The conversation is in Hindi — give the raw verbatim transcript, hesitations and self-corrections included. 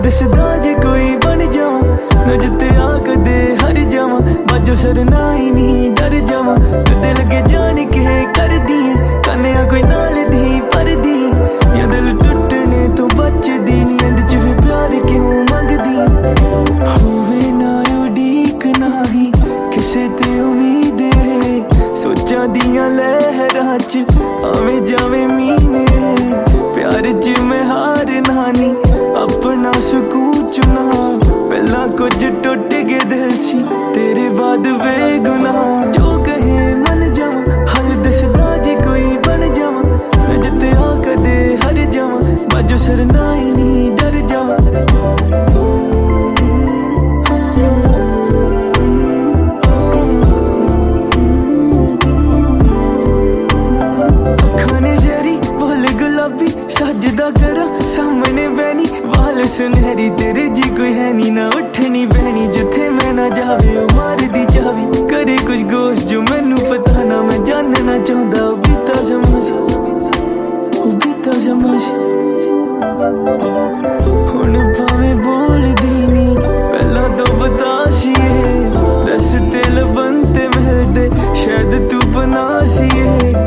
दसदा जे कोई बन जावां ना जिते आ कदे हर जावां बाजो सरना ही नहीं डर जावां कदे लगे जान के कर दी कन्या कोई नाल दी पर दी या दिल टुटने तो बचदी नी एंड च भी प्यार क्यों मंगदी होवे ना उड़ीक नाही किसे ते उम्मीद सोचा दियां लहरां च आवे जावे मीने प्यार च मैं हार नानी अपना सुकून चुना पहला कुछ टुट के दिल सी तेरे बाद बेगुनाह जो कहे मन जावां हल दसदा जे कोई बन जावां मैं जिते आ कदे हर जावां बाजो सरना ही नहीं डर जावां सजदा करा सामने बैनी वाल सुनहरी तेरे जी कोई है नी ना उठनी बहनी जिथे मैं ना जावे ओ मार दी चावी करे कुछ गोश जो मैनू पता ना मैं जानना चाहता ओ बीता समझ ओ बीता समझ हुण भावें बोलदी नी पहला तो बता शीए रस्ते लबन ते मिलदे शायद तू बना शीए